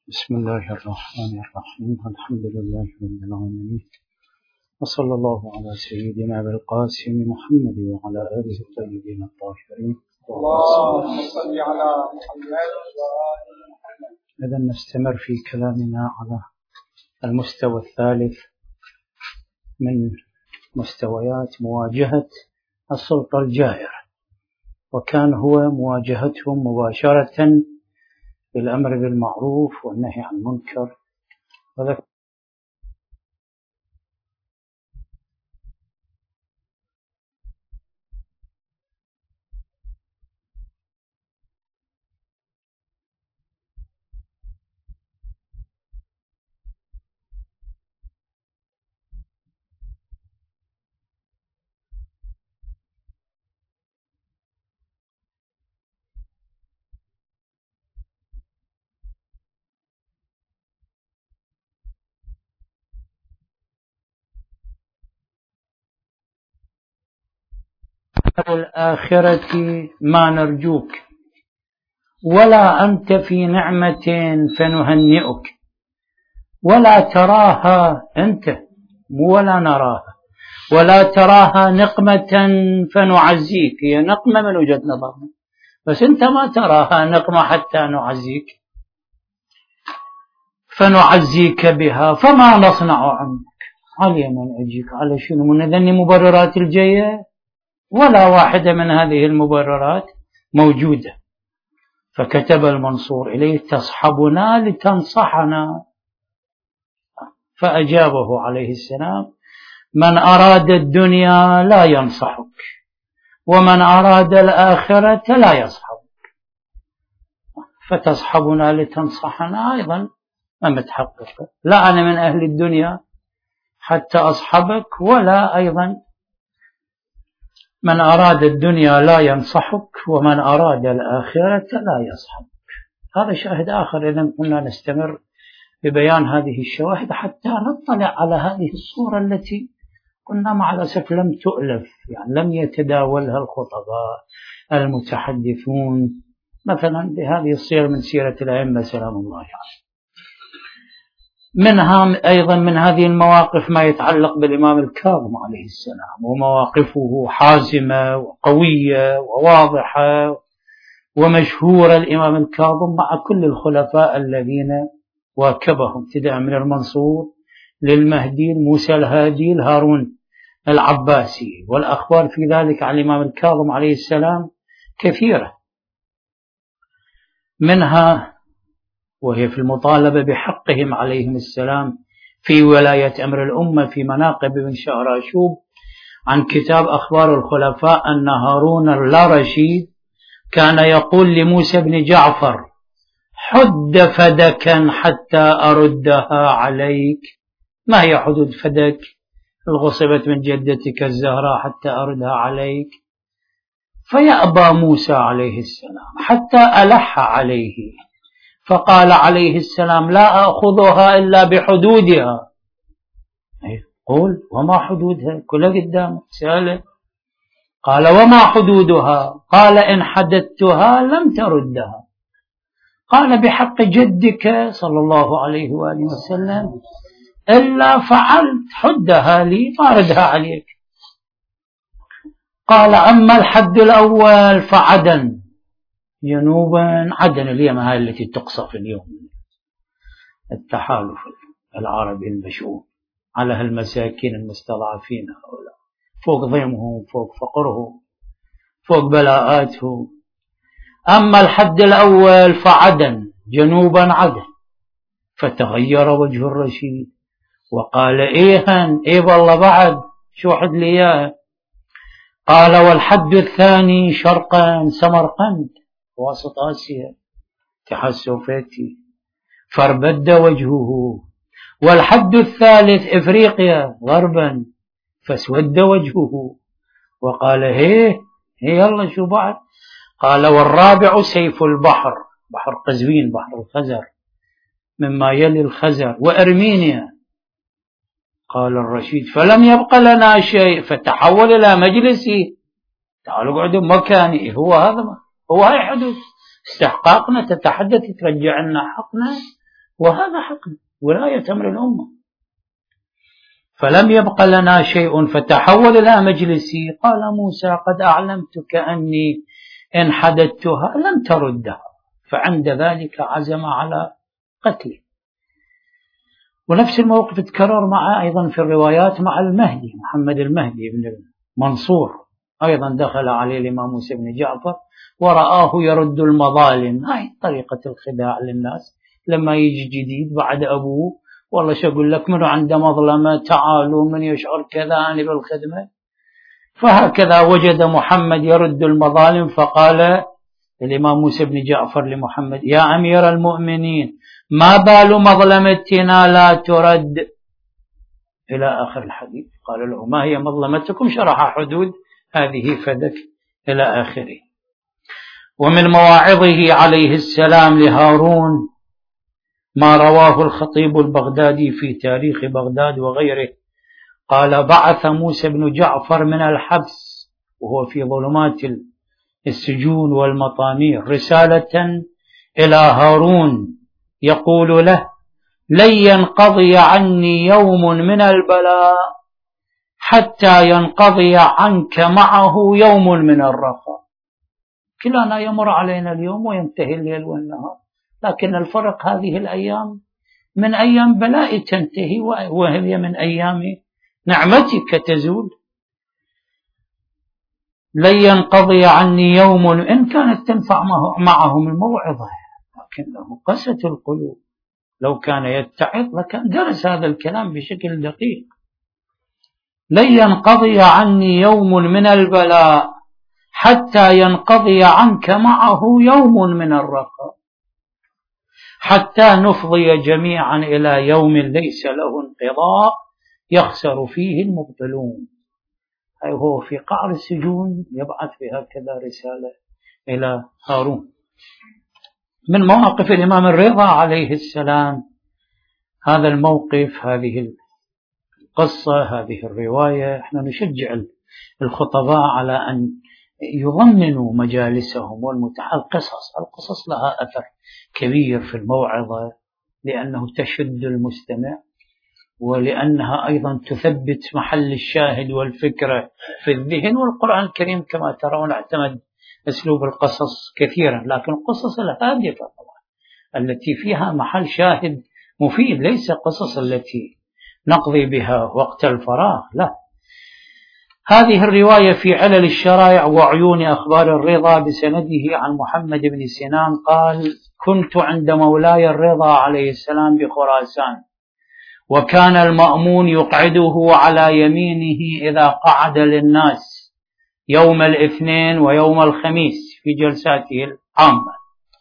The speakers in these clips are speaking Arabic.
بسم الله الرحمن الرحيم. الحمد لله رب العالمين، وصلى الله على سيدنا أبي القاسم محمد وعلى آله الطيبين الطاهرين. اللهم صل على محمد. إذا نستمر في كلامنا على المستوى الثالث من مستويات مواجهة السلطة الجائرة، وكان هو مواجهتهم مباشرة بالأمر بالمعروف والنهي عن المنكر. وذكر الآخرة ما نرجوك، ولا أنت في نعمة فنهنئك، ولا تراها أنت ولا نراها، ولا تراها نقمة فنعزيك. هي نقمة من وجهة نظرنا، بس أنت ما تراها نقمة حتى نعزيك، فنعزيك بها. فما نصنع عنك؟ علي من أجيك على شنو؟ من ذني مبررات الجية؟ ولا واحدة من هذه المبررات موجودة. فكتب المنصور إليه: تصحبنا لتنصحنا. فأجابه عليه السلام: من أراد الدنيا لا ينصحك، ومن أراد الآخرة لا يصحبك. فتصحبنا لتنصحنا أيضا ما متحقق، لا أنا من أهل الدنيا حتى أصحبك، ولا أيضا من أراد الدنيا لا ينصحك، ومن أراد الآخرة لا يصحبك. هذا شاهد آخر. إذن كنا نستمر ببيان هذه الشواهد حتى نطلع على هذه الصورة التي كنا مع الأسف لم تؤلف، يعني لم يتداولها الخطباء المتحدثون مثلا بهذه الصيغ من سيرة الأئمة سلام الله عليهم. منها أيضا من هذه المواقف ما يتعلق بالإمام الكاظم عليه السلام، ومواقفه حازمة وقوية وواضحة ومشهورة. الإمام الكاظم مع كل الخلفاء الذين واكبهم، ابتداء من المنصور للمهدي موسى الهادي الهارون العباسي، والأخبار في ذلك عن الإمام الكاظم عليه السلام كثيرة، منها وهي في المطالبة بحقهم عليهم السلام في ولاية أمر الأمة في مناقب بن شهراشوب، عن كتاب أخبار الخلفاء أن هارون الرشيد كان يقول لموسى بن جعفر: حد فدكا حتى أردها عليك. ما هي حدود فدك؟ الغصبت من جدتك الزهراء حتى أردها عليك. فيأبى موسى عليه السلام حتى ألح عليه، فقال عليه السلام: لا أخذها إلا بحدودها. قول: وما حدودها؟ كلها قدامك سأله. قال: وما حدودها؟ قال: إن حددتها لم تردها. قال: بحق جدك صلى الله عليه وآله وسلم إلا فعلت حدها لي فاردها عليك. قال: أما الحد الأول فعدن، جنوبا عدن اليمن، هاي التي تقصف اليوم، التحالف العربي المشؤوم على هالمساكين المستضعفين هؤلاء، فوق ضيمهم، فوق فقرهم، فوق بلاءاتهم. أما الحد الأول فعدن، جنوبا عدن. فتغير وجه الرشيد وقال: إيهن إيه والله بعد شو حد لي إياه. قال: والحد الثاني شرقا سمرقند، وسط آسيا، اتحاد السوفيتي، فاربد وجهه. والحد الثالث إفريقيا غربا، فاسود وجهه. وقال: هيه يلا شو بعد؟ قال: والرابع سيف البحر، بحر قزوين، بحر الخزر، مما يلي الخزر وأرمينيا. قال الرشيد: فلم يبق لنا شيء. فتحول إلى مجلسي: تعالوا قعدوا مكاني. هو هذا، هو هاي حدود استحقاقنا، تتحدث ترجع لنا حقنا، وهذا حق ولاية أمر الأمة. فلم يبق لنا شيء فتحول إلى مجلسي. قال موسى قد أعلمتك أني إن حددتها لن تردها، فعند ذلك عزم على قتله. ونفس الموقف تكرر مع أيضا في الروايات مع المهدي، محمد المهدي بن منصور، أيضا دخل عليه الإمام موسى بن جعفر ورآه يرد المظالم. هاي طريقة الخداع للناس لما يجي جديد بعد أبوه، والله شو أقول لك، منه عنده مظلمة، تعالوا من يشعر كذا أنا بالخدمة. فهكذا وجد محمد يرد المظالم، فقال الإمام موسى بن جعفر لمحمد: يا أمير المؤمنين، ما بال مظلمتنا لا ترد، إلى آخر الحديث. قال له: ما هي مظلمتكم؟ شرح حدود هذه فدك إلى آخره. ومن مواعظه عليه السلام لهارون ما رواه الخطيب البغدادي في تاريخ بغداد وغيره، قال: بعث موسى بن جعفر من الحبس وهو في ظلمات السجون والمطامير رسالة إلى هارون يقول له: لن ينقضي عني يوم من البلاء حتى ينقضي عنك معه يوم من الرخاء. كلانا يمر علينا اليوم وينتهي الليل والنهار، لكن الفرق هذه الأيام من أيام بلاء تنتهي، وهي من أيام نعمتك تزول. لن ينقضي عني يوم، إن كانت تنفع معهم الموعظة، لكنه قست القلوب. لو كان يتعظ لكان درس هذا الكلام بشكل دقيق. لن ينقضي عني يوم من البلاء حتى ينقضي عنك معه يوم من الرخاء، حتى نفضي جميعا إلى يوم ليس له انقضاء يخسر فيه المبطلون. أي هو في قعر السجون يبعث بهكذا رسالة إلى هارون. من مواقف الإمام الرضا عليه السلام هذا الموقف، هذه القصة، هذه الرواية. احنا نشجع الخطباء على أن يضمنوا مجالسهم القصص لها أثر كبير في الموعظة، لأنه تشد المستمع، ولأنها أيضا تثبت محل الشاهد والفكرة في الذهن. والقرآن الكريم كما ترون اعتمد أسلوب القصص كثيرا، لكن القصص الهادفة طبعا التي فيها محل شاهد مفيد، ليس قصص التي نقضي بها وقت الفراغ، لا. هذه الرواية في علل الشرائع وعيون أخبار الرضا بسنده عن محمد بن سنان قال: كنت عند مولاي الرضا عليه السلام بخراسان، وكان المأمون يقعده على يمينه إذا قعد للناس يوم الاثنين ويوم الخميس في جلساته العامة.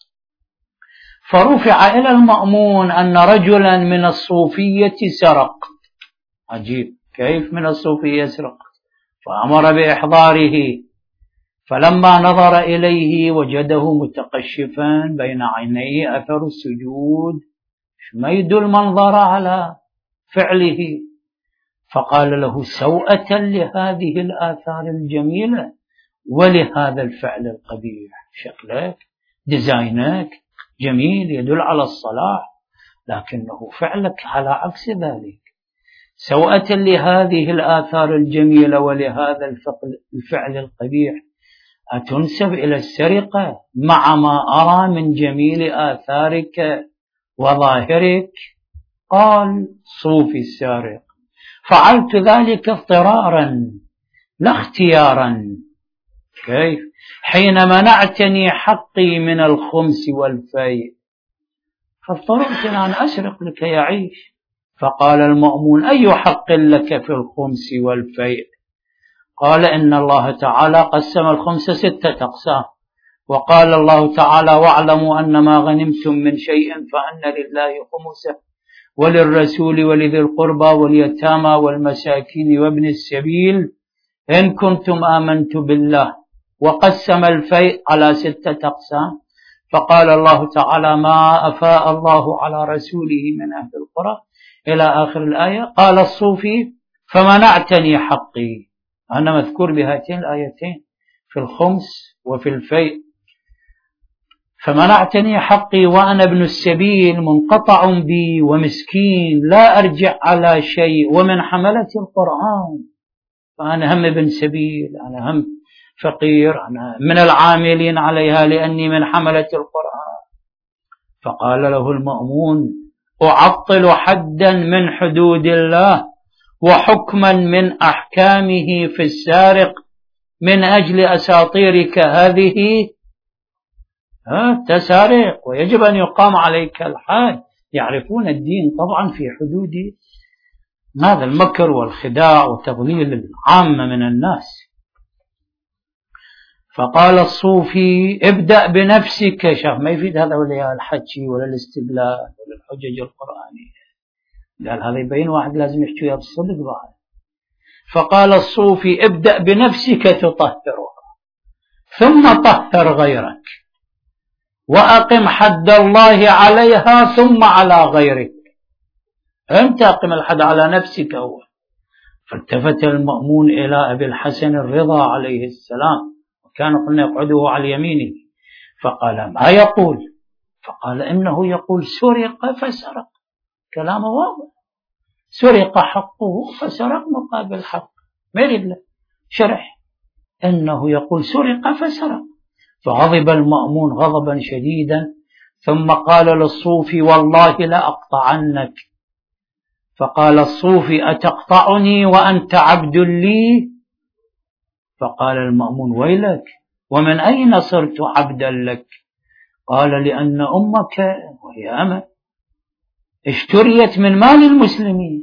فرفع إلى المأمون أن رجلا من الصوفية سرق. عجيب، كيف من الصوفية يسرق؟ فأمر بإحضاره، فلما نظر إليه وجده متقشفا بين عينيه أثر السجود، ما يدل المنظر على فعله. فقال له: سوءة لهذه الآثار الجميلة ولهذا الفعل القبيح، شكلك ديزاينك جميل يدل على الصلاح، لكنه فعلك على عكس ذلك. سوءة لهذه الآثار الجميلة ولهذا الفعل القبيح أتنسب إلى السرقة مع ما أرى من جميل آثارك وظاهرك؟ قال صوفي السارق: فعلت ذلك اضطرارا لا اختيارا. كيف؟ حين منعتني حقي من الخمس والفيء، فاضطررت أن أسرق لكي يعيش. فقال المأمون: أي حق لك في الخمس والفيء؟ قال: إن الله تعالى قسم الخمس 6 أقسام، وقال الله تعالى: واعلموا أن ما غنمتم من شيء فأن لله خمسه وللرسول ولذي القربى واليتامى والمساكين وابن السبيل إن كنتم آمنتم بالله. وقسم الفيء على 6 أقسام، فقال الله تعالى: ما أفاء الله على رسوله من أهل القرى إلى آخر الآية. قال الصوفي: فمنعتني حقي. أنا مذكور بهاتين الآيتين في الخمس وفي الفيء. فمنعتني حقي وأنا ابن السبيل منقطع بي ومسكين لا أرجع على شيء ومن حملة القرآن، فأنا هم ابن سبيل، أنا هم فقير، أنا من العاملين عليها لأني من حملة القرآن. فقال له المأمون: أعطل حدا من حدود الله وحكما من أحكامه في السارق من أجل أساطيرك هذه؟ تسارق ويجب أن يقام عليك الحد. يعرفون الدين طبعا في حدود هذا المكر والخداع وتضليل العامة من الناس. فقال الصوفي: ابدأ بنفسك. شاف ما يفيد هذا ولا الحكي ولا الاستدلال ولا الحجج القرآنية، قال هذا يبين واحد لازم يحكيها بالصدق بعد. فقال الصوفي: ابدأ بنفسك تطهرها ثم طهر غيرك، وأقم حد الله عليها ثم على غيرك. أنت أقم الحد على نفسك أول. فالتفت المأمون إلى أبي الحسن الرضا عليه السلام، وكان قلنا يقعده على يمينه، فقال: ما يقول؟ فقال: إنه يقول سرق فسرق. كلامه واضح، سرق حقه فسرق مقابل حق، ما يريد له شرح، إنه يقول سرق فسرق. فغضب المأمون غضبا شديدا، ثم قال للصوفي: والله لأقطعنك. فقال الصوفي: أتقطعني وأنت عبد لي؟ فقال المأمون: ويلك، ومن أين صرت عبدا لك؟ قال: لأن أمك وهي أمة اشتريت من مال المسلمين،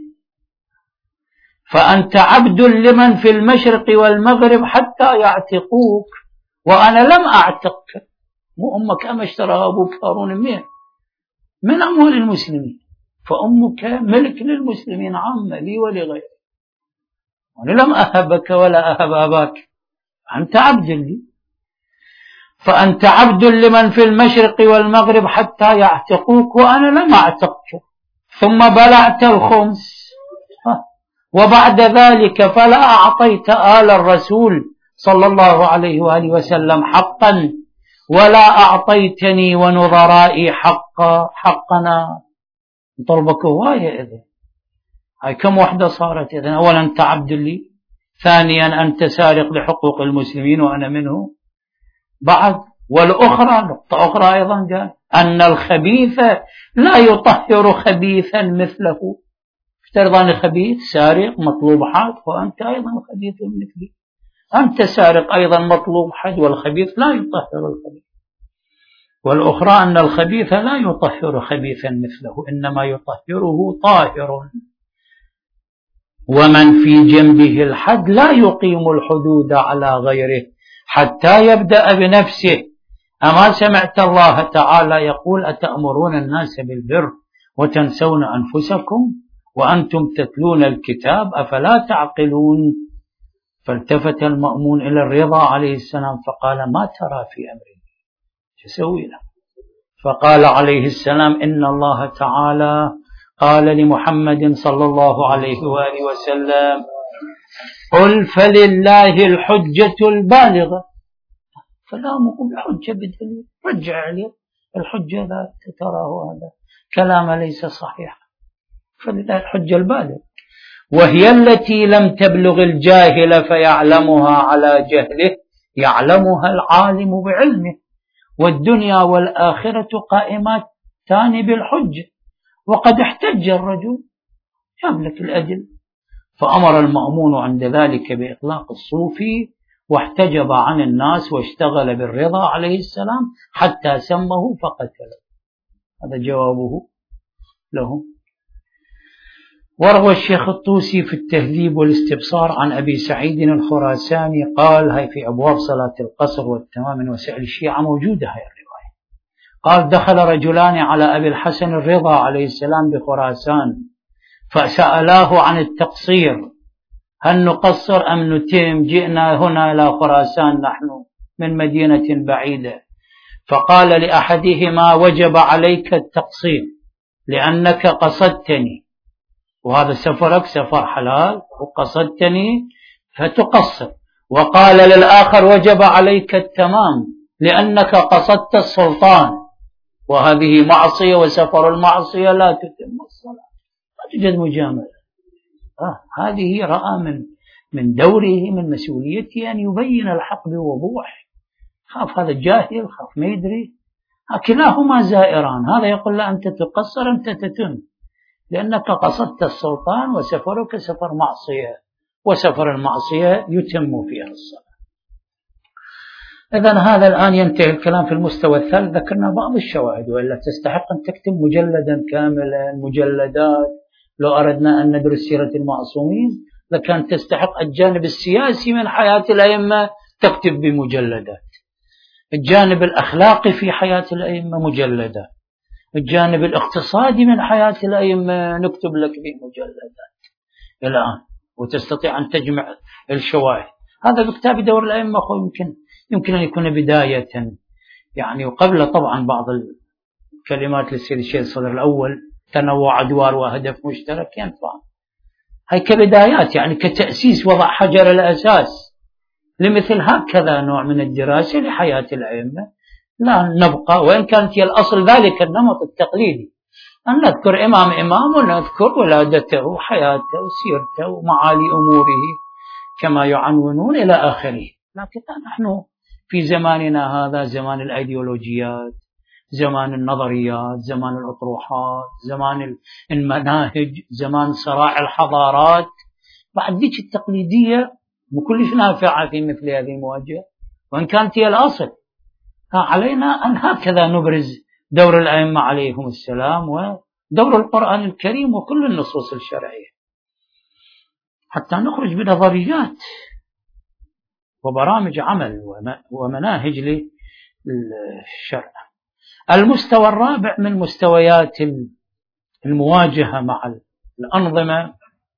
فأنت عبد لمن في المشرق والمغرب حتى يعتقوك، وأنا لم أعتقك. مو أمك أما اشتراها أبوك هارون من أموال المسلمين، فأمك ملك للمسلمين عامة لي ولغيري، وأنا لم أهبك ولا أهب أباك، أنت عبد لي، فأنت عبد لمن في المشرق والمغرب حتى يعتقوك، وأنا لم أعتقك. ثم بلعت الخمس، وبعد ذلك فلا أعطيت آل الرسول صلى الله عليه وآله وسلم حقا، ولا أعطيتني ونظرائي حقنا. طلبك هواية إذن، هاي كم وحدة صارت إذن؟ أولا أنت عبد لي، ثانيا أنت سارق لحقوق المسلمين وأنا منه بعد. والأخرى نقطة أخرى أيضا قال أن الخبيث لا يطهر خبيثا مثله. افترض أن خبيث سارق مطلوب حد، وأنت أيضا خبيث مثلي، أنت سارق أيضا مطلوب حد، والخبيث لا يطهر الخبيث. والأخرى أن الخبيث لا يطهر خبيثا مثله، إنما يطهره طاهر، ومن في جنبه الحد لا يقيم الحدود على غيره حتى يبدأ بنفسه. أما سمعت الله تعالى يقول: أتأمرون الناس بالبر وتنسون أنفسكم وأنتم تتلون الكتاب أفلا تعقلون؟ فالتفت المأمون إلى الرضا عليه السلام فقال: ما ترى في أمري؟ شسوي له؟ فقال عليه السلام: إن الله تعالى قال لمحمد صلى الله عليه وآله وسلم: قل فلله الحجة البالغة. فلا مقوم بحجة بدليل، رجع عليه الحجة لا تراه، هذا كلام ليس صحيح. فلله الحجة البالغة، وهي التي لم تبلغ الجاهل فيعلمها على جهله، يعلمها العالم بعلمه. والدنيا والآخرة قائمتان بالحجة، وقد احتج الرجل يملك الأدل. فأمر المأمون عند ذلك بإطلاق الصوفي، واحتجب عن الناس واشتغل بالرضا عليه السلام حتى سمه فقتله. هذا جوابه لهم. وروى الشيخ الطوسي في التهذيب والاستبصار عن أبي سعيد الخراساني قال، هاي في أبواب صلاة القصر والتمام من وسائل الشيعة موجودة هاي الرواية، قال: دخل رجلان على أبي الحسن الرضا عليه السلام بخراسان فسألاه عن التقصير: هل نقصر أم نتم؟ جئنا هنا إلى خراسان نحن من مدينة بعيدة. فقال لأحدهما: وجب عليك التقصير لأنك قصدتني، وهذا سفرك سفر حلال وقصدتني فتقصر. وقال للآخر: وجب عليك التمام لأنك قصدت السلطان، وهذه معصية، وسفر المعصية لا تتم الصلاة، لا توجد مجاملة. هذه رأى من دوره، من مسؤوليته أن يبين الحق بوضوح. خاف هذا جاهل، خاف ما يدري، كلاهما زائران. هذا يقول لا أنت تقصر، أنت تتم، لأنك قصدت السلطان، وسفرك سفر معصية، وسفر المعصية يتم فيها الصلاة. إذن هذا الآن ينتهي الكلام في المستوى الثالث. ذكرنا بعض الشواهد، وإلا تستحق أن تكتب مجلدا كاملا، مجلدات. لو أردنا أن ندرس سيرة المعصومين لكان تستحق الجانب السياسي من حياة الأئمة تكتب بمجلدات، الجانب الأخلاقي في حياة الأئمة مجلدات، الجانب الاقتصادي من حياة الأئمة نكتب لك بمجلدات الآن، وتستطيع أن تجمع الشواهد. هذا بكتاب دور الأئمة يمكن أن يكون بداية يعني، وقبل طبعا بعض الكلمات للسيد الشيخ الصدر الأول، تنوع أدوار وهدف مشترك ينفع. هاي كبدايات يعني، كتأسيس، وضع حجر الأساس لمثل هكذا نوع من الدراسة لحياة الأئمة. لا نبقى، وإن كانت هي الأصل ذلك النمط التقليدي، أن نذكر إمام ونذكر ولادته وحياته وسيرته ومعالي أموره كما يعنونون إلى آخره. لكن نحن في زماننا هذا زمان الأيديولوجيات، زمان النظريات، زمان الأطروحات، زمان المناهج، زمان صراع الحضارات. بعد ذيك التقليدية بكلش نافعة في مثل هذه المواجهة، وإن كانت هي الأصل. علينا أن هكذا نبرز دور الأئمة عليهم السلام، ودور القرآن الكريم وكل النصوص الشرعية، حتى نخرج بنظريات وبرامج عمل ومناهج للشرع. المستوى الرابع من مستويات المواجهة مع الأنظمة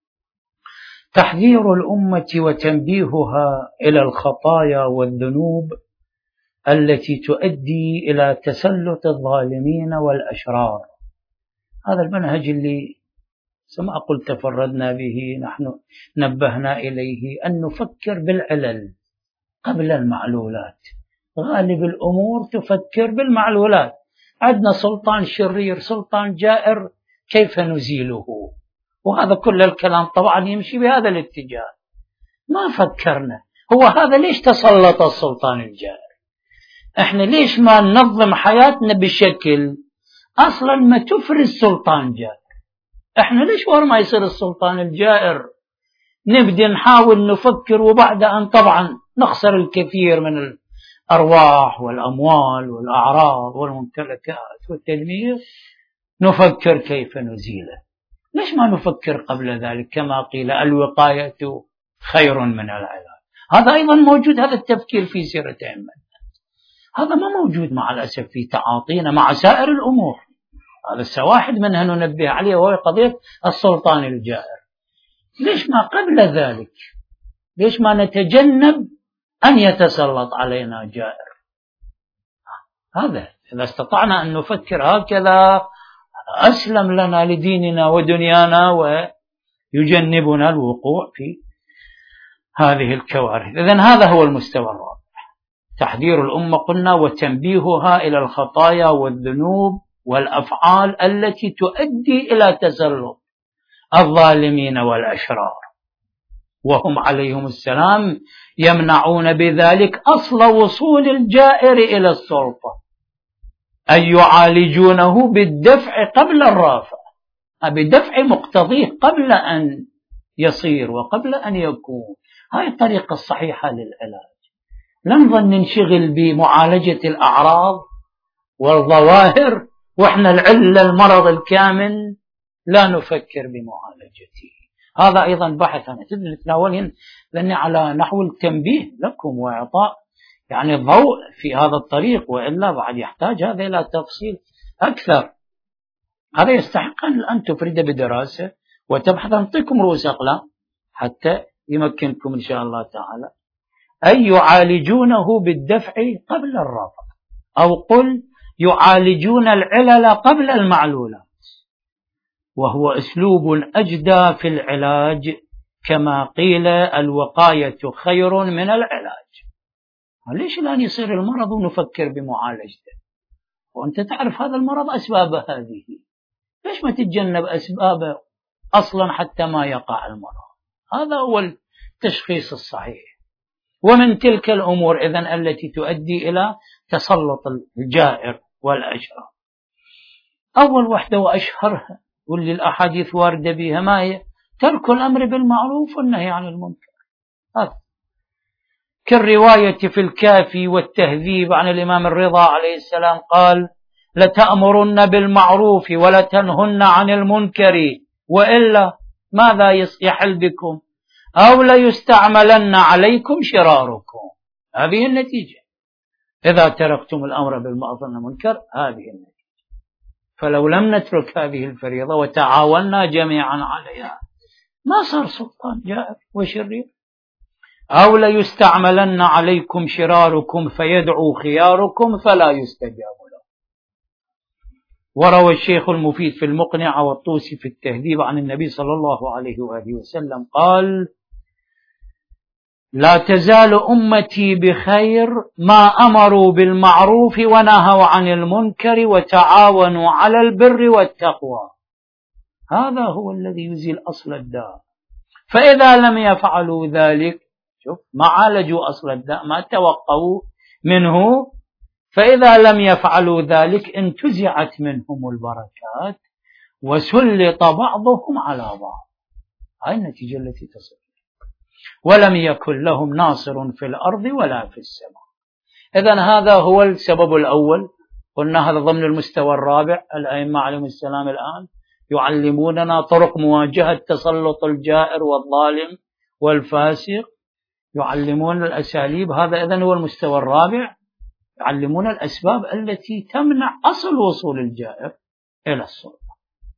تحذير الأمة وتنبيهها إلى الخطايا والذنوب التي تؤدي إلى تسلط الظالمين والأشرار. هذا المنهج اللي سما أقول تفردنا به، نحن نبهنا إليه أن نفكر بالعلل قبل المعلولات. غالب الأمور تفكر بالمعلولات. عندنا سلطان شرير، سلطان جائر، كيف نزيله؟ وهذا كل الكلام طبعا يمشي بهذا الاتجاه. ما فكرنا هو هذا ليش تسلط السلطان الجائر؟ احنا ليش ما ننظم حياتنا بشكل اصلا ما تفرز سلطان جائر؟ احنا ليش ور ما يصير السلطان الجائر نبدأ نحاول نفكر، وبعد أن طبعا نخسر الكثير من الأرواح والأموال والأعراض والممتلكات والتدمير، نفكر كيف نزيله. ليش ما نفكر قبل ذلك؟ كما قيل الوقاية خير من العلاج. هذا أيضا موجود، هذا التفكير في سيرة أئمة، هذا ما موجود مع الأسف في تعاطينا مع سائر الأمور. هذا واحد منها ننبه عليه، وهو قضية السلطان الجائر. ليش ما قبل ذلك؟ ليش ما نتجنب أن يتسلط علينا جائر؟ هذا إذا استطعنا أن نفكر هكذا أسلم لنا لديننا ودنيانا، ويجنبنا الوقوع في هذه الكوارث. إذن هذا هو المستوى الرابع، تحذير الأمة قلنا وتنبيهها إلى الخطايا والذنوب والأفعال التي تؤدي إلى تسلط الظالمين والأشرار، وهم عليهم السلام يمنعون بذلك أصل وصول الجائر إلى السلطة، أن يعالجونه بالدفع قبل الرافع، بدفع مقتضيه قبل أن يصير وقبل أن يكون. هاي الطريقة الصحيحة للعلاج. لا نظن ننشغل بمعالجة الأعراض والظواهر وإحنا العلة المرض الكامل لا نفكر بمعالجته. هذا أيضا بحث أنا نتناوله لأني على نحو التنبيه لكم وإعطاء يعني الضوء في هذا الطريق، وإلا بعد يحتاج هذا إلى تفصيل أكثر. هذا يستحق أن تفرد بدراسة وتبحث. أنطيكم رؤوس أقلام حتى يمكنكم إن شاء الله تعالى أن يعالجونه بالدفع قبل الرفع، أو قل يعالجون العلل قبل المعلولات، وهو أسلوب أجدى في العلاج، كما قيل الوقاية خير من العلاج. ليش الآن يصير المرض ونفكر بمعالجته؟ وأنت تعرف هذا المرض أسبابه هذه، ليش ما تتجنب أسبابه أصلا حتى ما يقع المرض؟ هذا هو التشخيص الصحيح. ومن تلك الأمور إذن التي تؤدي إلى تسلط الجائر والأشرار، أول وحدة وأشهرها واللي الأحاديث واردة بها ما هي؟ ترك الأمر بالمعروف والنهي عن المنكر. هذا كالرواية في الكافي والتهذيب عن الإمام الرضا عليه السلام قال: لتأمرن بالمعروف ولتنهن عن المنكر وإلا ماذا يحل بكم؟ أو ليستعملن عليكم شراركم. هذه النتيجة إذا تركتم الأمر بالمعروف والنهي عن المنكر، هذه النتيجة. فلو لم نترك هذه الفريضة وتعاوننا جميعا عليها ما صار سلطان جائر وشرير. أو ليستعملن عليكم شراركم فيدعو خياركم فلا يستجاب له. وروى الشيخ المفيد في المقنع والطوسي في التهذيب عن النبي صلى الله عليه وآله وسلم قال: لا تزال أمتي بخير ما أمروا بالمعروف ونهوا عن المنكر وتعاونوا على البر والتقوى. هذا هو الذي يزيل أصل الداء. فإذا لم يفعلوا ذلك، شوف، ما عالجوا أصل الداء، ما توقعوا منه، فإذا لم يفعلوا ذلك انتزعت منهم البركات وسلط بعضهم على بعض. هاي النتيجة التي تصل، ولم يكن لهم ناصر في الأرض ولا في السماء. إذن هذا هو السبب الأول. قلنا هذا ضمن المستوى الرابع. الأئمة عليهم السلام الآن يعلموننا طرق مواجهة تسلط الجائر والظالم والفاسق، يعلمون الأساليب. هذا إذن هو المستوى الرابع، يعلمون الأسباب التي تمنع أصل وصول الجائر إلى السلطة.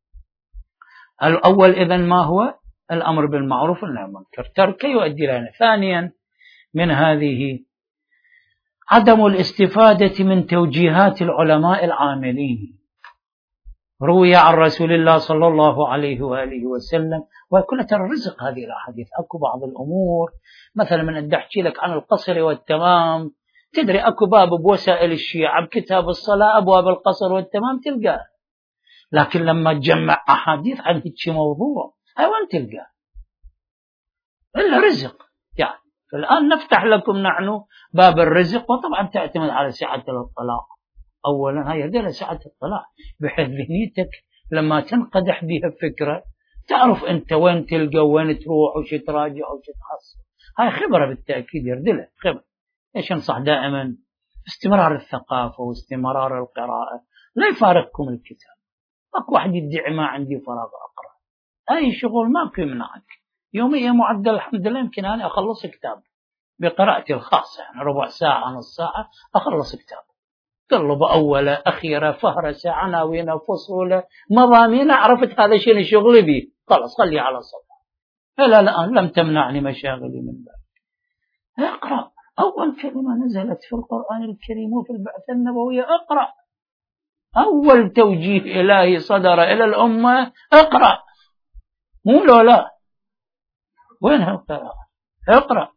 الأول إذن ما هو؟ الأمر بالمعروف والنهي عن المنكر، تركه يؤدي لنا. ثانيا من هذه عدم الاستفادة من توجيهات العلماء العاملين. روي عن رسول الله صلى الله عليه وآله وسلم، وكل ترى الرزق هذه الأحاديث. أكو بعض الأمور مثلا من أن أحكي لك عن القصر والتمام، تدري أكو باب بوسائل الشيعة بكتاب الصلاة أبواب القصر والتمام تلقاه، لكن لما تجمع أحاديث عن هيك موضوع هاي وين تلقاه؟ إلا رزق. يعني الآن نفتح لكم نحن باب الرزق، وطبعا تعتمد على سعة الطلاق. أولا هاي هذه سعة الطلاق، بحيث ذهنيتك لما تنقدح بها فكرة تعرف أنت وين تلقى وين تروح وش تراجع وش تحصل. هاي خبرة بالتأكيد يردلها خبرة. إيش أنصح دائما استمرار الثقافة واستمرار القراءة، لا يفارقكم الكتاب. أكو واحد يدعي ما عندي فراغ أقرأ، أي شغل ما يمنعك. يوميا معدل الحمد لله يمكن أنا أخلص كتاب بقراءتي الخاصة، يعني ربع ساعة نص ساعة أخلص كتاب، قلب أولى أخيرة فهرسة عناوين فصولة مضامين، عرفت هذا شيء شغلي به، خلاص خلي على الصفحة. إلى الآن لم تمنعني مشاغلي من ذلك. اقرأ. أول كلمة نزلت في القرآن الكريم وفي البعثة النبوية اقرأ. أول توجيه إلهي صدر إلى الأمة اقرأ، مو لا وينها القراءة؟ اقرأ.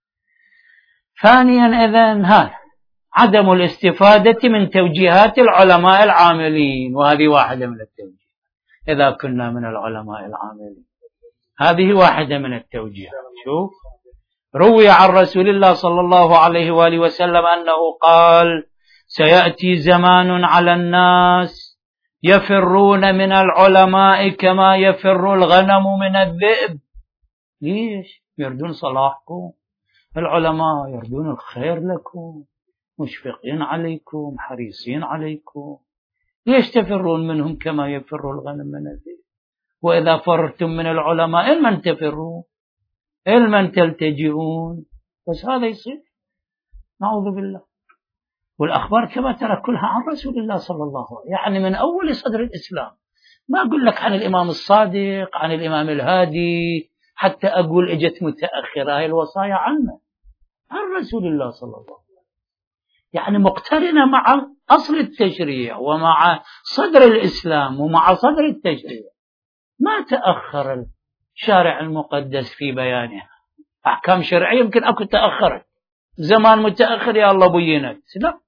ثانيا إذن هذا عدم الاستفادة من توجيهات العلماء العاملين، وهذه واحدة من التوجيه. إذا كنا من العلماء العاملين هذه واحدة من التوجيه. شوف، روي عن رسول الله صلى الله عليه وآله وسلم أنه قال: سيأتي زمان على الناس يفرون من العلماء كما يفر الغنم من الذئب. ليش؟ يردون صلاحكم، العلماء يردون الخير لكم، مشفقين عليكم، حريصين عليكم. ليش تفرون منهم كما يفر الغنم من الذئب؟ وإذا فرتم من العلماء إلمن تفرون؟ إلمن تلتجئون؟ بس هذا يصير، نعوذ بالله. والأخبار كما ترى كلها عن رسول الله صلى الله عليه وسلم، يعني من أول صدر الإسلام. ما أقول لك عن الإمام الصادق، عن الإمام الهادي، حتى أقول إجت متأخرة، هاي الوصايا عنه، عن رسول الله صلى الله عليه وسلم، يعني مقترنة مع أصل التشريع ومع صدر الإسلام ومع صدر التشريع. ما تأخر الشارع المقدس في بيانها. أحكام شرعية يمكن أكو تأخرت، زمان متأخر يا الله بينت، لا.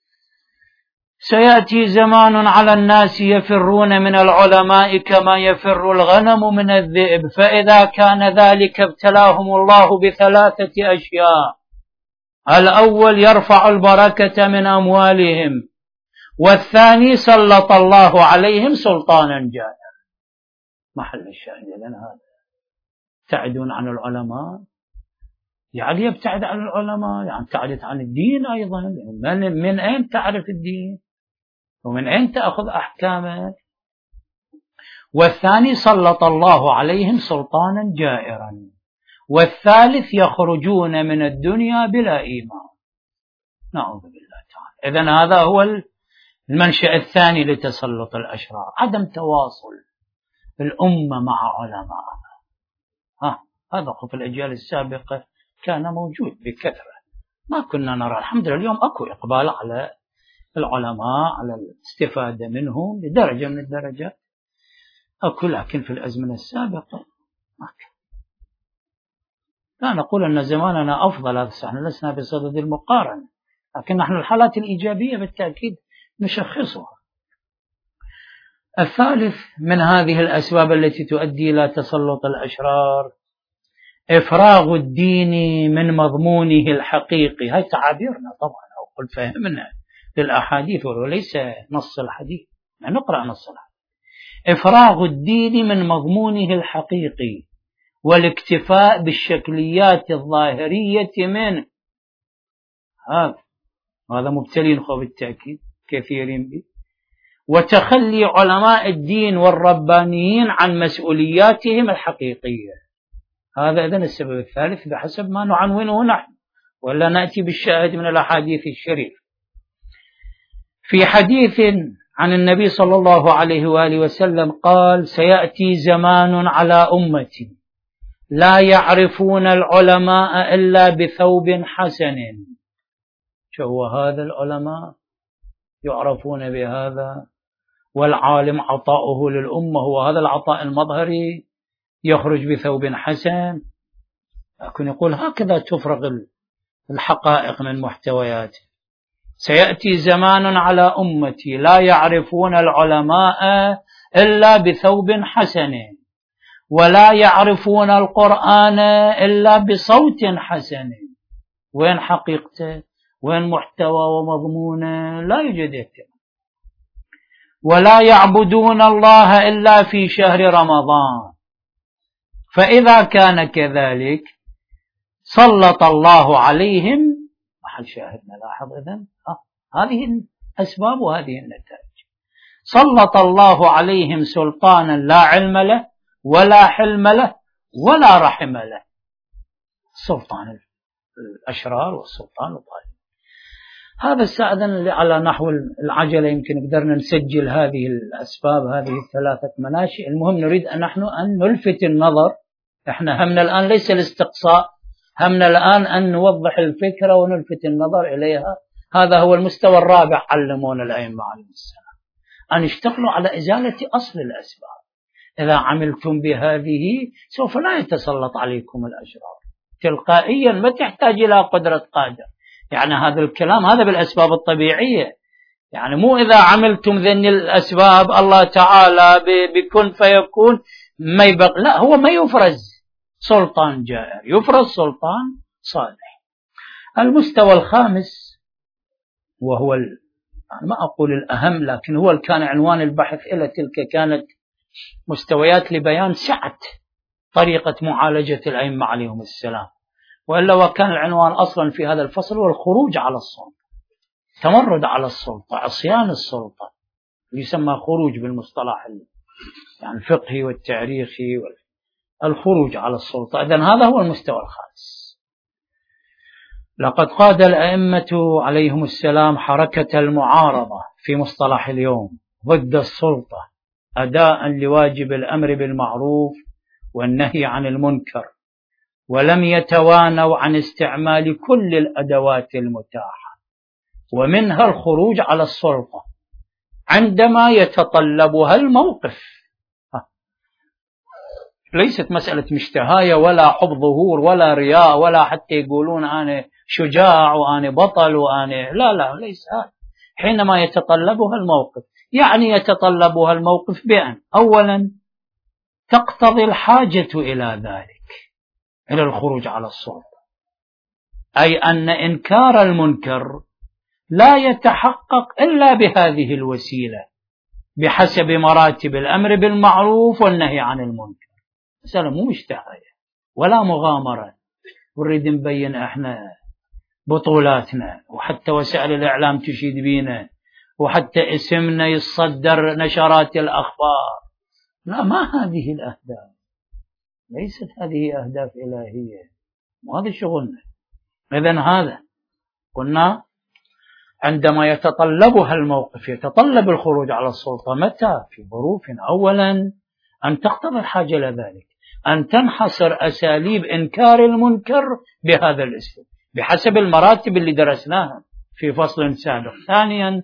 سيأتي زمان على الناس يفرون من العلماء كما يفر الغنم من الذئب، فإذا كان ذلك ابتلاهم الله بثلاثة أشياء: الأول يرفع البركة من أموالهم، والثاني سلط الله عليهم سلطانا جائرا. محل الشاهد لنا هذا. يبتعدون عن العلماء، يعني يبتعد عن العلماء يعني ابتعدت عن الدين أيضا. من أين تعرف الدين ومن أين تأخذ أحكامه؟ والثاني سلط الله عليهم سلطانا جائرا، والثالث يخرجون من الدنيا بلا إيمان. نعوذ بالله تعالى. إذن هذا هو المنشأ الثاني لتسلط الأشرار، عدم تواصل الأمة مع علمائها. هذا في الأجيال السابقة كان موجود بكثرة، ما كنا نرى. الحمد لله اليوم أكو إقبال على العلماء، على الاستفادة منهم بدرجة من الدرجات أكو، لكن في الأزمنة السابقة ما كان. لا نقول أن زماننا أفضل، هذا صحيح، لسنا بصدد المقارنة، لكن نحن الحالات الإيجابية بالتأكيد نشخصها. الثالث من هذه الأسباب التي تؤدي إلى تسلط الأشرار إفراغ الدين من مضمونه الحقيقي. هاي تعابيرنا طبعا، أو قل فهمنا للأحاديث وليس نص الحديث، نقرأ نص الحديث. إفراغ الدين من مضمونه الحقيقي والاكتفاء بالشكليات الظاهرية منه. هذا مبتلين بالتأكيد كثيرين به. وتخلي علماء الدين والربانيين عن مسؤولياتهم الحقيقية. هذا إذن السبب الثالث بحسب ما نعنونه نحن، ولا نأتي بالشاهد من الأحاديث الشريف. في حديث عن النبي صلى الله عليه وآله وسلم قال: سيأتي زمان على أمتي لا يعرفون العلماء إلا بثوب حسن. شو هذا؟ العلماء يعرفون بهذا، والعالم عطاؤه للأمة هو هذا العطاء المظهري، يخرج بثوب حسن. لكن يقول هكذا تفرغ الحقائق من محتوياته. سيأتي زمان على أمتي لا يعرفون العلماء إلا بثوب حسن، ولا يعرفون القرآن إلا بصوت حسن. وين حقيقته؟ وين محتوى ومضمونه؟ لا يوجد اهتمام. ولا يعبدون الله إلا في شهر رمضان. فإذا كان كذلك سلط الله عليهم، محل شاهدنا لاحظ إذن هذه الأسباب وهذه النتائج. سلط الله عليهم سلطانا لا علم له ولا حلم له ولا رحم له. سلطان الأشرار والسلطان الظالم. هذا استأذن على نحو العجلة، يمكن قدرنا نسجل هذه الأسباب، هذه الثلاثة مناشئ. المهم نريد أن نحن أن نلفت النظر. احنا همنا الآن ليس الاستقصاء، همنا الآن أن نوضح الفكرة ونلفت النظر إليها. هذا هو المستوى الرابع علمونا الأئمة عليهم السلام، أن يشتغلوا على إزالة أصل الأسباب. إذا عملتم بهذه سوف لا يتسلط عليكم الأشرار تلقائيا، ما تحتاج إلى قدرة قادر. يعني هذا الكلام هذا بالأسباب الطبيعية، يعني مو إذا عملتم ذني الأسباب الله تعالى بكن فيكون ما يبقى، لا، هو ما يفرز سلطان جائر، يفرز سلطان صالح. المستوى الخامس وهو ما أقول الأهم، لكن هو كان عنوان البحث إلى تلك كانت مستويات لبيان سعة طريقة معالجة الأئمة عليهم السلام، وإلا وكان العنوان أصلا في هذا الفصل هو الخروج على السلطة، تمرد على السلطة، عصيان السلطة، يسمى خروج بالمصطلح يعني الفقهي والتاريخي، الخروج على السلطة. إذن هذا هو المستوى الخامس. لقد قاد الأئمة عليهم السلام حركة المعارضة في مصطلح اليوم ضد السلطة أداء لواجب الأمر بالمعروف والنهي عن المنكر، ولم يتوانوا عن استعمال كل الأدوات المتاحة، ومنها الخروج على السلطة عندما يتطلبها الموقف. ليست مسألة مشتهاية ولا حب ظهور ولا رياء ولا حتى يقولون أنا شجاع وأنا بطل وأنا لا ليس هذا. حينما يتطلبها الموقف، يعني يتطلبها الموقف بأن أولا تقتضي الحاجة إلى ذلك، إلى الخروج على السلطة، أي أن إنكار المنكر لا يتحقق إلا بهذه الوسيلة بحسب مراتب الأمر بالمعروف والنهي عن المنكر. مسألة مو مشتهية ولا مغامرة، ونريد نبين احنا بطولاتنا، وحتى وسائل الإعلام تشيد بينا، وحتى اسمنا يصدر نشرات الأخبار. لا، ما هذه الأهداف، ليست هذه أهداف إلهية، وهذا شغلنا. إذن هذا قلنا عندما يتطلبها الموقف، يتطلب الخروج على السلطة متى؟ في ظروف أولا أن تقتضي الحاجة إلى ذلك، أن تنحصر أساليب إنكار المنكر بهذا الاسم بحسب المراتب اللي درسناها في فصل سابق. ثانيا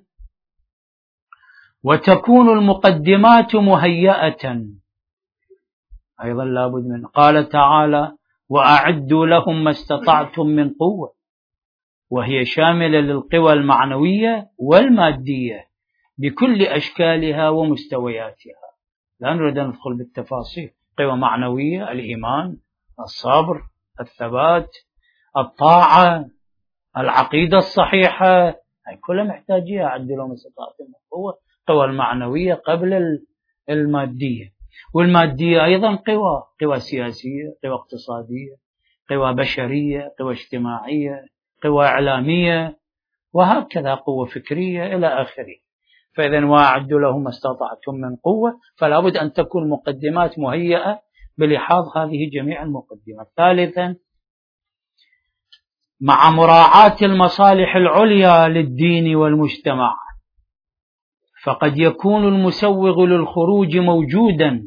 وتكون المقدمات مهيئة، أيضا لابد من، قال تعالى وأعدوا لهم ما استطعتم من قوة، وهي شاملة للقوى المعنوية والمادية بكل أشكالها ومستوياتها. لا نريد أن ندخل بالتفاصيل. قوى معنوية، الإيمان، الصبر، الثبات، الطاعة، العقيدة الصحيحة، هاي كلها محتاجية. أعدوا لهم ما استطعتم من قوة، قوى المعنوية قبل المادية. والمادية أيضا قوى سياسية، قوى اقتصادية، قوى بشرية، قوى اجتماعية، قوى إعلامية، وهكذا قوة فكرية إلى آخره. فإذا وأعدوا لهم ما استطعتم من قوة، فلا بد أن تكون مقدمات مهيئة بلحاظ هذه جميع المقدمات. ثالثا مع مراعاة المصالح العليا للدين والمجتمع، فقد يكون المسوغ للخروج موجودا،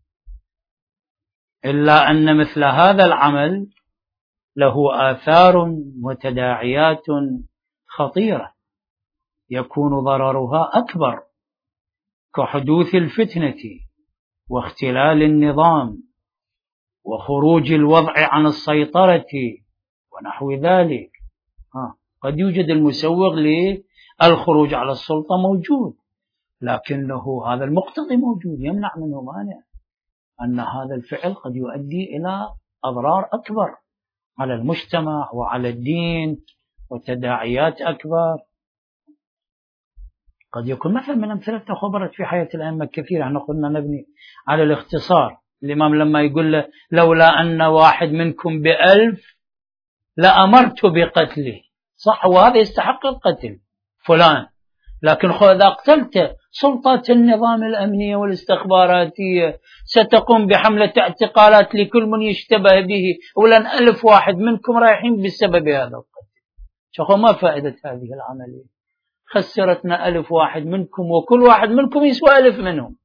إلا أن مثل هذا العمل له آثار وتداعيات خطيرة يكون ضررها أكبر، كحدوث الفتنة واختلال النظام وخروج الوضع عن السيطرة ونحو ذلك. قد يوجد المسوغ للخروج على السلطة موجود، لكنه هذا المقتضي موجود يمنع منه مانع، أن هذا الفعل قد يؤدي إلى أضرار أكبر على المجتمع وعلى الدين وتداعيات أكبر. قد يكون مثلا من أمثلة خبرت في حياة الأئمة كثيرة، احنا قلنا نبني على الاختصار. الإمام لما يقول له لولا أن واحد منكم ب1000 لأمرت بقتله، صح، وهذا يستحق القتل فلان، لكن إذا قتلت سلطات النظام الأمنية والاستخباراتية ستقوم بحملة اعتقالات لكل من يشتبه به، ولن 1000 واحد منكم رايحين بسبب هذا القتل. شوفوا ما فائدة هذه العملية؟ خسرتنا 1000 واحد منكم، وكل واحد منكم يسوى 1000 منهم.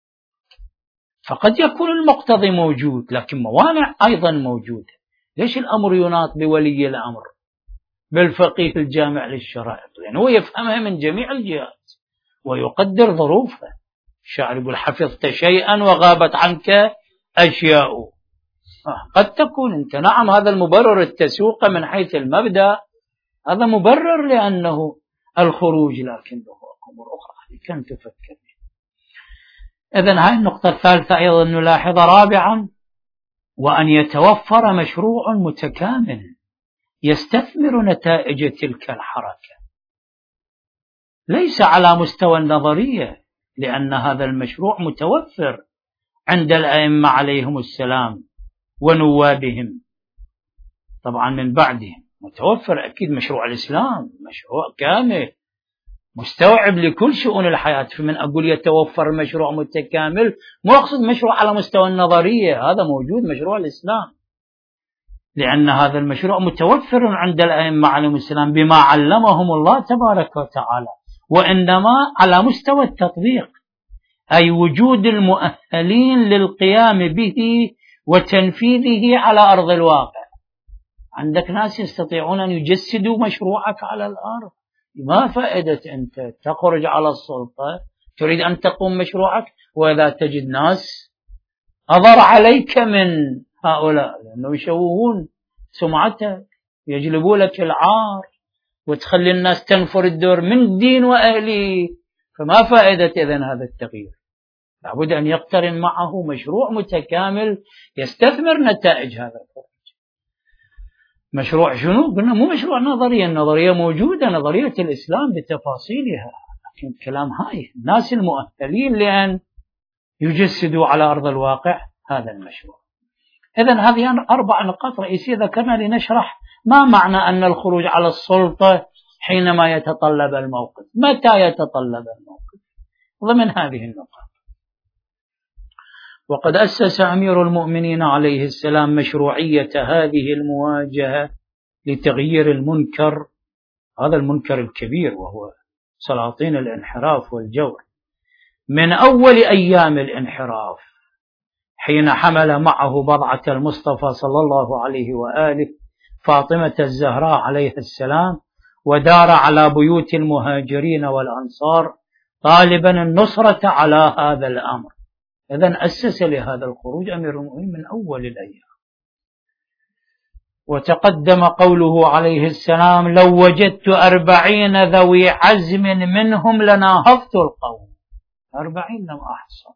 فقد يكون المقتضي موجود، لكن موانع أيضا موجودة. ليش الأمر يناط بولي الأمر بالفقيه الجامع للشرائع؟ لأنه هو يفهمها من جميع الجهات ويقدر ظروفها. الشاعر يقول حفظت شيئا وغابت عنك أشياء. قد تكون أنت نعم هذا المبرر التسوق من حيث المبدأ، هذا مبرر لأنه الخروج، لكنه أمور أخرى كم تفكر. إذن هاي النقطة الثالثة أيضا نلاحظ. رابعا وأن يتوفر مشروع متكامل يستثمر نتائج تلك الحركة، ليس على مستوى النظرية، لأن هذا المشروع متوفر عند الأئمة عليهم السلام ونوابهم طبعا من بعدهم، متوفر أكيد. مشروع الإسلام مشروع كامل مستوعب لكل شؤون الحياة. فمن أقول يتوفر مشروع متكامل مو أقصد مشروع على مستوى النظرية، هذا موجود مشروع الإسلام، لأن هذا المشروع متوفر عند الأئمة عليهم السلام بما علمهم الله تبارك وتعالى، وإنما على مستوى التطبيق، أي وجود المؤهلين للقيام به وتنفيذه على أرض الواقع. عندك ناس يستطيعون أن يجسدوا مشروعك على الأرض. ما فائدة أنت تخرج على السلطة تريد أن تقوم مشروعك وإذا تجد ناس أضر عليك من هؤلاء لأنه يشوهون سمعتك يجلبوا لك العار وتخلي الناس تنفر الدور من الدين وأهله، فما فائدة إذن هذا التغيير؟ لابد أن يقترن معه مشروع متكامل يستثمر نتائج هذا الخروج. مشروع شنو؟ قلنا مو مشروع نظرية، النظرية موجودة، نظرية الإسلام بتفاصيلها، لكن كلام هاي الناس المؤهلين لأن يجسدوا على أرض الواقع هذا المشروع. إذن هذه 4 نقاط رئيسية ذكرنا لنشرح ما معنى أن الخروج على السلطة حينما يتطلب الموقف، متى يتطلب الموقف، ضمن هذه النقاط. وقد أسس أمير المؤمنين عليه السلام مشروعية هذه المواجهة لتغيير المنكر، هذا المنكر الكبير وهو سلاطين الانحراف والجور، من أول أيام الانحراف، حين حمل معه بضعة المصطفى صلى الله عليه وآله فاطمة الزهراء عليه السلام، ودار على بيوت المهاجرين والأنصار طالبا النصرة على هذا الأمر. إذن أسس لهذا الخروج أمير المؤمنين من أول الأيام. وتقدم قوله عليه السلام: لو وجدت 40 ذوي عزم منهم لناهضت القوم، 40 لم أحصى.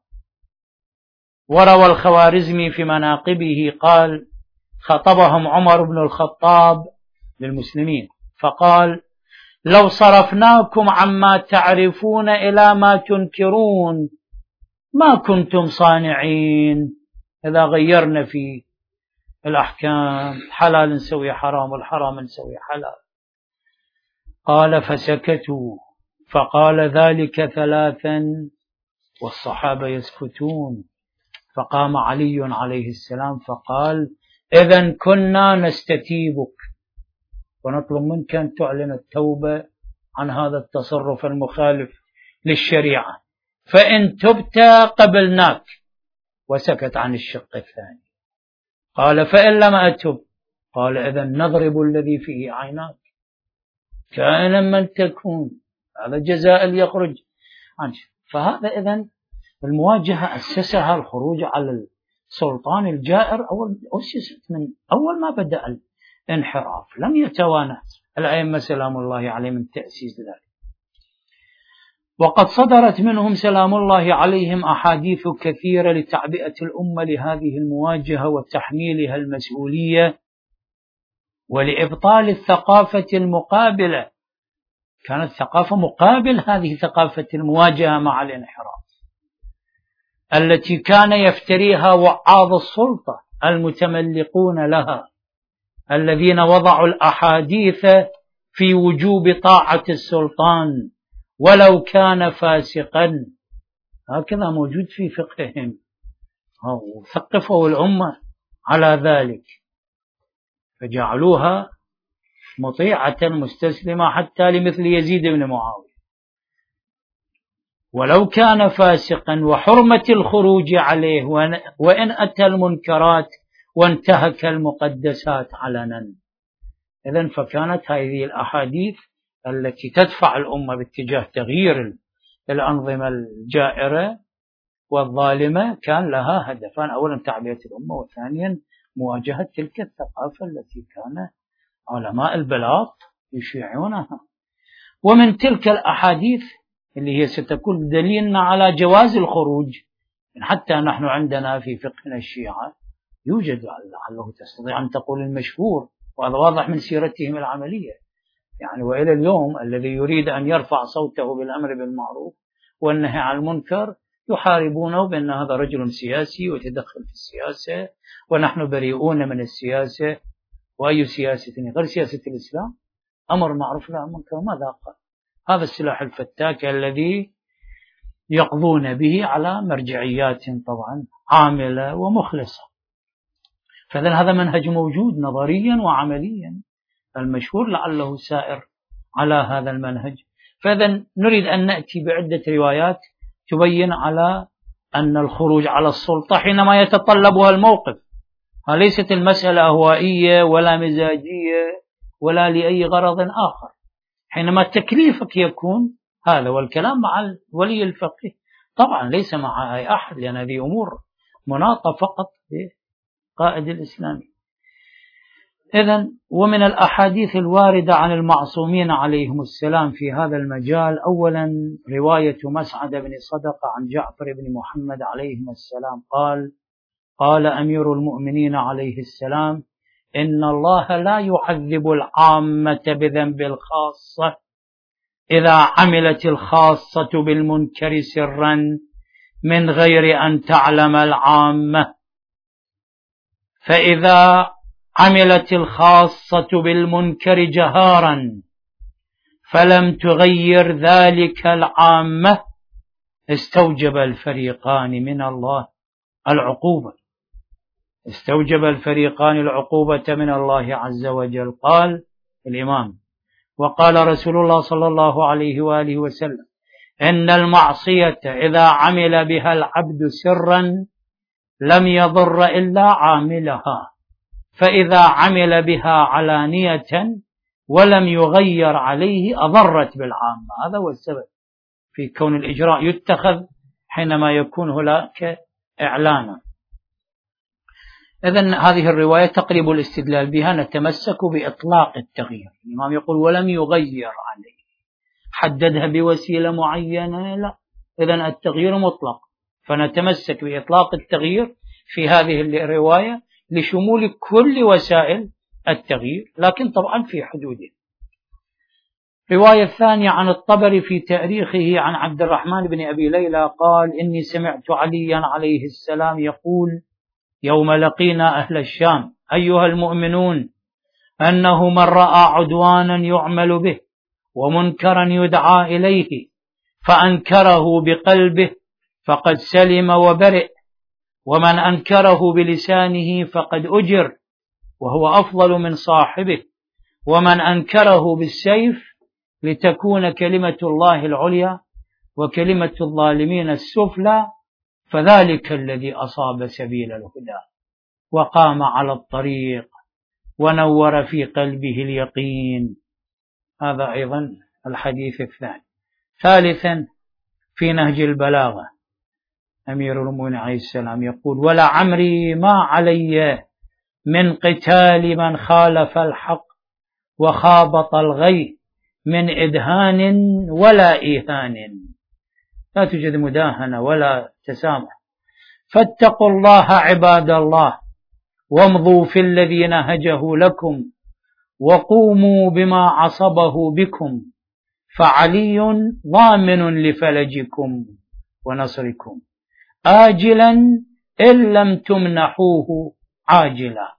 وروى الخوارزمي في مناقبه قال: خطبهم عمر بن الخطاب للمسلمين فقال: لو صرفناكم عما تعرفون إلى ما تنكرون ما كنتم صانعين. إذا غيرنا في الأحكام، حلال نسوي حرام والحرام نسوي حلال. قال: فسكتوا، فقال: ذلك 3 والصحابة يسكتون. فقام علي عليه السلام فقال: إذن كنا نستتيبك ونطلب منك أن تعلن التوبة عن هذا التصرف المخالف للشريعة، فإن تبت قبلناك. وسكت عن الشق الثاني. قال: فإن لم أتب؟ قال: إذن نضرب الذي فيه عيناك كائنا من تكون، هذا جزاء اللي يخرج عنه. فهذا إذن المواجهة أسسها الخروج على السلطان الجائر، أسست من أول ما بدأ الانحراف، لم يتوانى الأئمة سلام الله عليهم من تأسيس ذلك. وقد صدرت منهم سلام الله عليهم أحاديث كثيرة لتعبئة الأمة لهذه المواجهة وتحميلها المسؤولية ولإبطال الثقافة المقابلة. كانت ثقافة مقابل هذه ثقافة المواجهة مع الانحراف التي كان يفتريها وعاظ السلطة المتملقون لها، الذين وضعوا الأحاديث في وجوب طاعة السلطان ولو كان فاسقا. هكذا موجود في فقههم، وثقفوا الأمة على ذلك، فجعلوها مطيعة مستسلمة حتى لمثل يزيد بن معاوية ولو كان فاسقا، وحرمة الخروج عليه وإن أتى المنكرات وانتهك المقدسات علنا. إذن فكانت هذه الأحاديث التي تدفع الأمة باتجاه تغيير الأنظمة الجائرة والظالمة كان لها هدفان: أولا تعبئة الأمة، وثانيا مواجهة تلك الثقافة التي كان علماء البلاط يشيعونها. ومن تلك الأحاديث اللي هي ستكون دليلنا على جواز الخروج، حتى نحن عندنا في فقهنا الشيعة يوجد، لعله تستطيع أن تقول المشهور، وهذا واضح من سيرتهم العملية يعني. وإلى اليوم الذي يريد أن يرفع صوته بالأمر بالمعروف والنهي عن المنكر يحاربونه بأن هذا رجل سياسي ويتدخل في السياسة، ونحن بريئون من السياسة، وأي سياسة غير سياسة الإسلام، أمر معروف لا منكر. ماذا قال؟ هذا السلاح الفتاك الذي يقضون به على مرجعيات طبعا عاملة ومخلصة. فإذن هذا منهج موجود نظريا وعمليا، المشهور لعله سائر على هذا المنهج. فإذن نريد أن نأتي بعدة روايات تبين على أن الخروج على السلطة حينما يتطلبها الموقف، ليست المسألة أهوائية ولا مزاجية ولا لأي غرض آخر، حينما تكليفك يكون هذا، والكلام مع ولي الفقه طبعا ليس مع أي أحد، لأن هذه أمور مناطة فقط بقائد الإسلامي. إذن ومن الأحاديث الواردة عن المعصومين عليهم السلام في هذا المجال، أولا رواية مسعد بن صدقة عن جعفر بن محمد عليهم السلام قال أمير المؤمنين عليه السلام: إن الله لا يعذب العامة بذنب الخاصة إذا عملت الخاصة بالمنكر سرا من غير أن تعلم العامة، فإذا عملت الخاصة بالمنكر جهارا فلم تغير ذلك العامة استوجب الفريقان من الله العقوبة، استوجب الفريقان العقوبة من الله عز وجل. قال الإمام: وقال رسول الله صلى الله عليه وآله وسلم: إن المعصية إذا عمل بها العبد سرا لم يضر إلا عاملها، فإذا عمل بها علانية ولم يغير عليه أضرت بالعامة. هذا هو السبب في كون الإجراء يتخذ حينما يكون هناك إعلانا. إذن هذه الرواية تقرب الاستدلال بها نتمسك بإطلاق التغيير. الإمام يقول ولم يغير عليه، حددها بوسيلة معينة؟ لا، إذن التغيير مطلق، فنتمسك بإطلاق التغيير في هذه الرواية لشمول كل وسائل التغيير، لكن طبعا في حدوده. رواية ثانية عن الطبري في تاريخه عن عبد الرحمن بن أبي ليلى قال: إني سمعت عليا عليه السلام يقول يوم لقينا أهل الشام: أيها المؤمنون، أنه من رأى عدوانا يعمل به ومنكرا يدعى إليه فأنكره بقلبه فقد سلم وبرئ، ومن أنكره بلسانه فقد أجر وهو أفضل من صاحبه، ومن أنكره بالسيف لتكون كلمة الله العليا وكلمة الظالمين السفلى، فذلك الذي أصاب سبيل الهدى وقام على الطريق ونور في قلبه اليقين. هذا أيضا الحديث الثاني. ثالثا في نهج البلاغة أمير المؤمنين عليه السلام يقول: ولعمري ما علي من قتال من خالف الحق وخابط الغي من إدهان ولا إيهان. لا توجد مداهنة ولا تسامح. فاتقوا الله عباد الله وامضوا في الذي نهجه لكم وقوموا بما عصبه بكم، فعلي ضامن لفلجكم ونصركم آجلا إن لم تمنحوه عاجلا.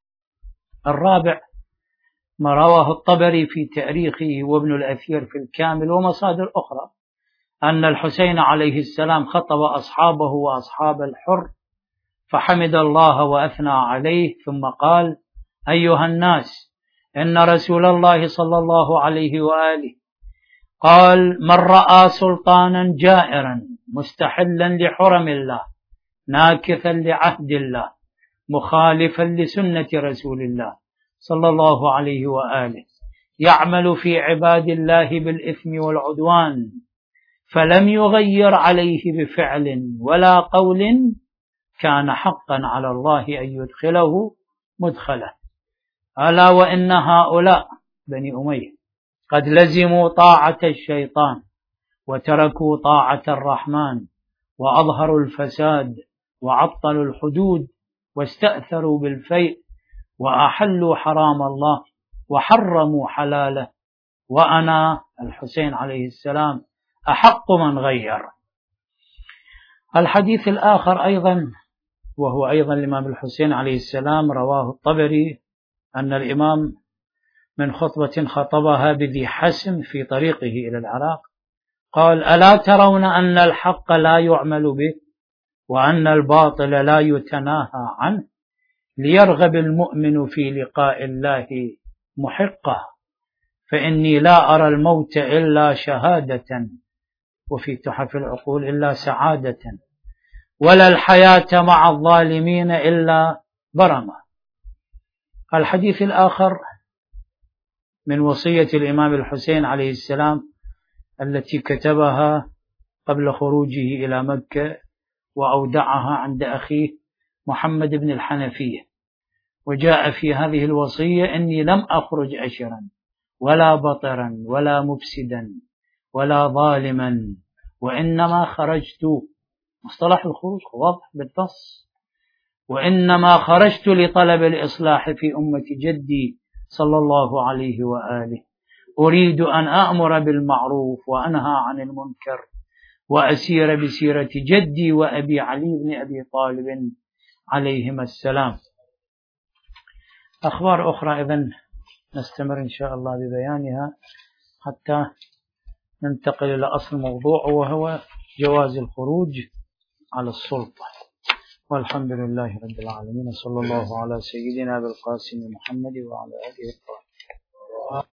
الرابع ما رواه الطبري في تاريخه وابن الأثير في الكامل ومصادر أخرى أن الحسين عليه السلام خطب أصحابه وأصحاب الحر فحمد الله وأثنى عليه، ثم قال: أيها الناس، إن رسول الله صلى الله عليه وآله قال: من رأى سلطانا جائرا مستحلا لحرم الله ناكثا لعهد الله مخالفا لسنة رسول الله صلى الله عليه وآله يعمل في عباد الله بالإثم والعدوان فلم يغير عليه بفعل ولا قول، كان حقا على الله أن يدخله مدخله. ألا وإن هؤلاء بني أمية قد لزموا طاعة الشيطان وتركوا طاعة الرحمن وأظهروا الفساد وعطلوا الحدود واستأثروا بالفيء وأحلوا حرام الله وحرموا حلاله، وأنا الحسين عليه السلام أحق من غير. الحديث الآخر أيضا وهو أيضا الإمام الحسين عليه السلام رواه الطبري أن الإمام من خطبة خطبها بذي حسم في طريقه إلى العراق قال: ألا ترون أن الحق لا يعمل به وأن الباطل لا يتناهى عنه، ليرغب المؤمن في لقاء الله محقة، فإني لا أرى الموت إلا شهادة، وفي تحف العقول إلا سعادة، ولا الحياة مع الظالمين إلا برمة. الحديث الآخر من وصية الإمام الحسين عليه السلام التي كتبها قبل خروجه إلى مكة وأودعها عند أخيه محمد بن الحنفية، وجاء في هذه الوصية إني لم أخرج أشرا ولا بطرا ولا مفسدا ولا ظالما، وإنما خرجت، مصطلح الخروج واضح بالنص، وإنما خرجت لطلب الإصلاح في أمة جدي صلى الله عليه وآله، أريد أن أأمر بالمعروف وأنهى عن المنكر وأسير بسيرة جدي وأبي علي بن أبي طالب عليهما السلام. أخبار أخرى إذن نستمر إن شاء الله ببيانها حتى ننتقل إلى أصل الموضوع، وهو جواز الخروج على السلطة. والحمد لله رب العالمين، صلى الله على سيدنا بالقاسم محمد وعلى آله الطاهرين.